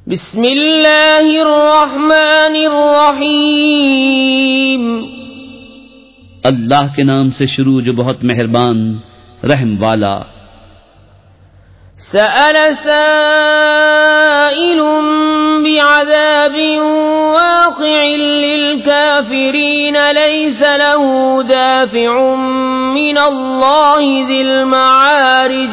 بسم اللہ الرحمن الرحیم، اللہ کے نام سے شروع جو بہت مہربان رحم والا۔ سأل سائل بعذاب واقع للكافرین لیس له دافع من اللہ ذی المعارج،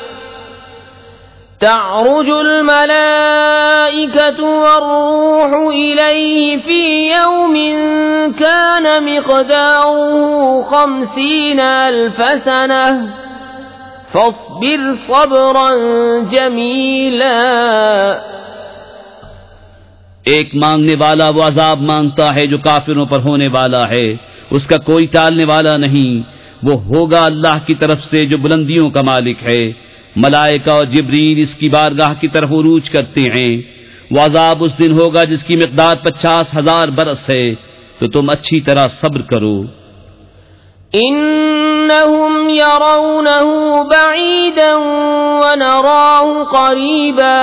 تعرج الملائکة والروح إلیہ فی یوم کان مقداره 50,000 سنة فاصبر صبرا جمیلا۔ ایک مانگنے والا وہ عذاب مانگتا ہے جو کافروں پر ہونے والا ہے، اس کا کوئی ٹالنے والا نہیں، وہ ہوگا اللہ کی طرف سے جو بلندیوں کا مالک ہے۔ ملائکہ اور جبریل اس کی بارگاہ کی طرف عروج کرتے ہیں۔ وہ عذاب اس دن ہوگا جس کی مقدار 50,000 برس ہے، تو تم اچھی طرح صبر کرو۔ انہم یرونہ بعیدا ونراہ قریبا،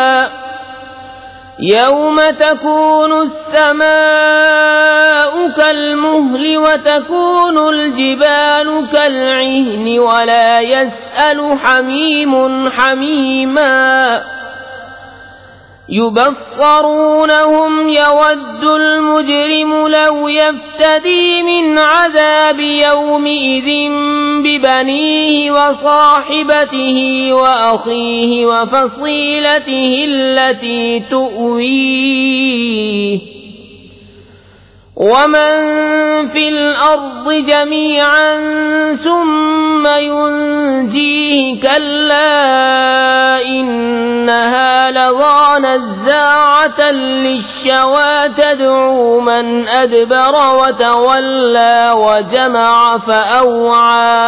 یوم تکون السماء کالمہل وتکون الجبال کالعہن ولا یسأل حمیم حمیما، یبصرونہم یود المجرم لو یفتدی من عذاب یومئذ ببنیہ وصاحبتہ وأخیہ وفصیلتہ التی تؤویہ ومن فی الارض جمیعا ثم ینجیہ کلا انہا لظى نزاعة للشوى تدعو من ادبر وتولى وجمع فأوعى۔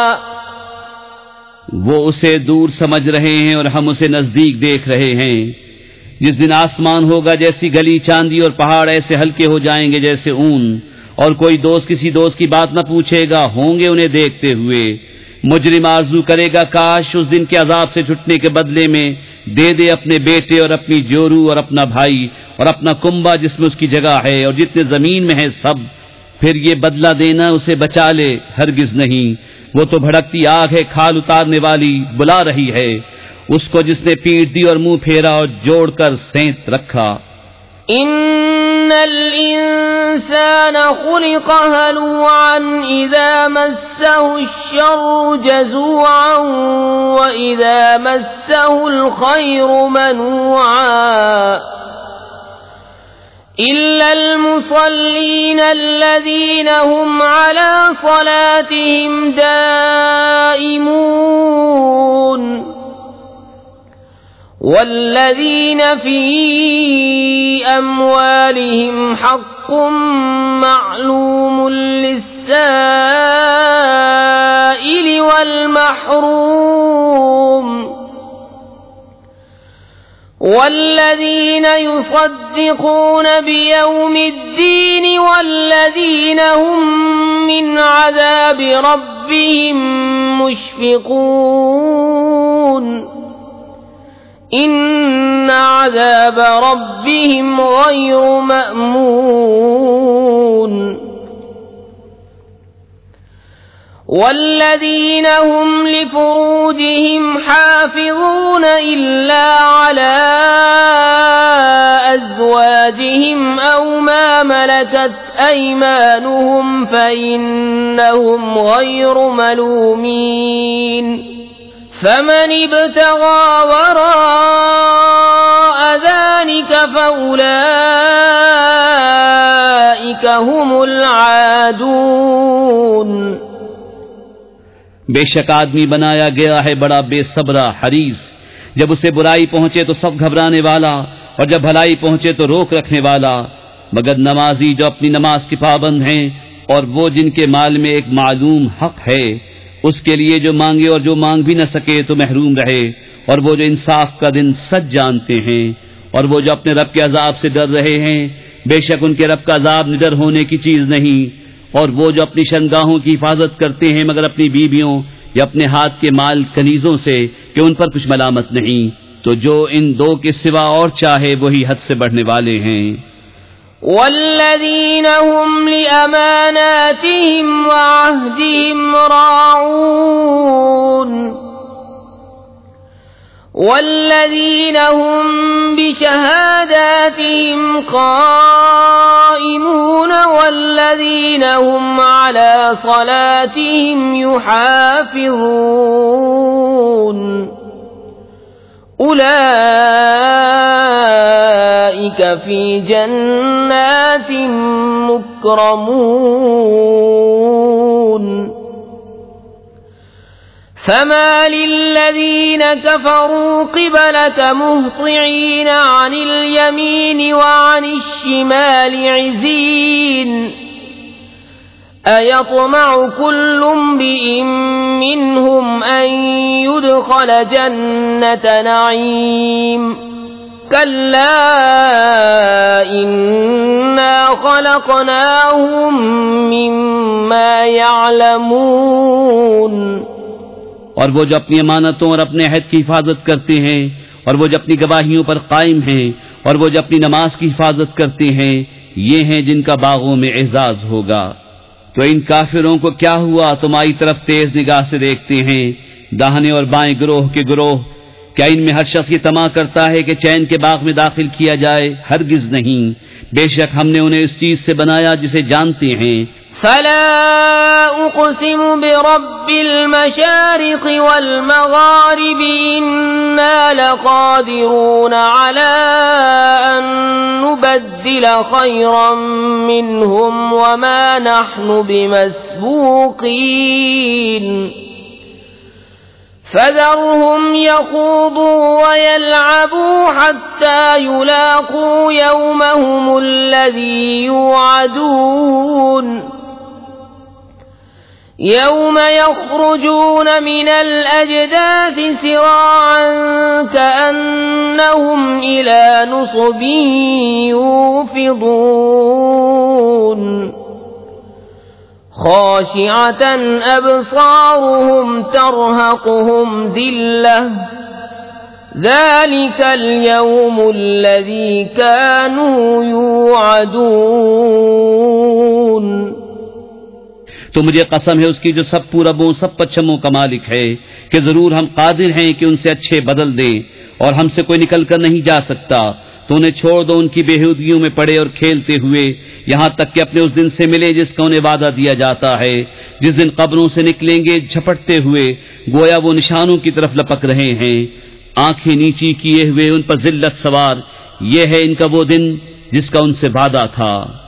وہ اسے دور سمجھ رہے ہیں اور ہم اسے نزدیک دیکھ رہے ہیں۔ جس دن آسمان ہوگا جیسی گلی چاندی اور پہاڑ ایسے ہلکے ہو جائیں گے جیسے اون، اور کوئی دوست کسی دوست کی بات نہ پوچھے گا، ہوں گے انہیں دیکھتے ہوئے۔ مجرم آرزو کرے گا کاش اس دن کے عذاب سے چھٹنے کے بدلے میں دے دے اپنے بیٹے اور اپنی جورو اور اپنا بھائی اور اپنا کنبہ جس میں اس کی جگہ ہے اور جتنے زمین میں ہے سب، پھر یہ بدلہ دینا اسے بچا لے، ہرگز نہیں۔ وہ تو بھڑکتی آگ ہے کھال اتارنے والی، بلا رہی ہے اس کو جس نے پیٹ دی اور منہ پھیرا اور جوڑ کر سینت رکھا۔ ان الانسان خلق هلوعا اذا مسه الشر جزوعا واذا مسه الخير منوعا الا المصلين الذين هم على صلاتهم دائمون والذین فی اموالہم حق معلوم للسائل والمحروم والذین یصدقون بیوم الدین والذین هم من عذاب ربهم مشفقون ان عذاب ربهم غیر مأمون والذین هم لفروجهم حافظون الا على ازواجهم او ما ملكت ایمانهم فإنهم غیر ملومین فمن ابتغى وراء ذلك فأولئك هم العادون۔ بے شک آدمی بنایا گیا ہے بڑا بے صبرا حریص، جب اسے برائی پہنچے تو سب گھبرانے والا اور جب بھلائی پہنچے تو روک رکھنے والا، مگر نمازی جو اپنی نماز کی پابند ہیں اور وہ جن کے مال میں ایک معلوم حق ہے، اس کے لیے جو مانگے اور جو مانگ بھی نہ سکے تو محروم رہے، اور وہ جو انصاف کا دن سچ جانتے ہیں، اور وہ جو اپنے رب کے عذاب سے ڈر رہے ہیں، بے شک ان کے رب کا عذاب نڈر ہونے کی چیز نہیں۔ اور وہ جو اپنی شرمگاہوں کی حفاظت کرتے ہیں مگر اپنی بیویوں یا اپنے ہاتھ کے مال کنیزوں سے کہ ان پر کچھ ملامت نہیں، تو جو ان دو کے سوا اور چاہے وہی حد سے بڑھنے والے ہیں. والذین هم لأماناتهم وعهدهم راعون والذین هم بشهاداتهم قائمون والذین هم على صلاتهم يحافظون أولئك في جنات مكرمون فما للذين كفروا قبلك مهطعين عن اليمين وعن الشمال عزين أيطمع كل امرئ منهم أن يدخل جنة نعيم كلا إنا خلقناهم مما يعلمون. اور وہ جو اپنی امانتوں اور اپنے عہد کی حفاظت کرتے ہیں اور وہ جو اپنی گواہیوں پر قائم ہیں اور وہ جو اپنی نماز کی حفاظت کرتے ہیں یہ ہیں جن کا باغوں میں اعزاز ہوگا. تو ان کافروں کو کیا ہوا تمہاری طرف تیز نگاہ سے دیکھتے ہیں داہنے اور بائیں گروہ کے گروہ؟ کیا ان میں ہر شخص یہ طمع کرتا ہے کہ چین کے باغ میں داخل کیا جائے؟ ہرگز نہیں. بے شک ہم نے انہیں اس چیز سے بنایا جسے جانتے ہیں. فلا اقسم برب المشارق والمغارب إنا لقادرون على أن نبدل خيرا منهم وما نحن بمسبوقين فذرهم يخوضوا ويلعبوا حتى يلاقوا يومهم الذي يوعدون يوم يخرجون من الأجداث سراعا كأنهم إلى نصب يوفضون خاشعة أبصارهم ترهقهم ذلة ذلك اليوم الذي كانوا يوعدون. تو مجھے قسم ہے اس کی جو سب پوربوں سب پچھموں کا مالک ہے کہ ضرور ہم قادر ہیں کہ ان سے اچھے بدل دیں اور ہم سے کوئی نکل کر نہیں جا سکتا. تو انہیں چھوڑ دو ان کی بےہودگیوں میں پڑے اور کھیلتے ہوئے یہاں تک کہ اپنے اس دن سے ملے جس کا انہیں وعدہ دیا جاتا ہے، جس دن قبروں سے نکلیں گے جھپٹتے ہوئے گویا وہ نشانوں کی طرف لپک رہے ہیں، آنکھیں نیچی کیے ہوئے ان پر ذلت سوار. یہ ہے ان کا وہ دن جس کا ان سے وعدہ تھا.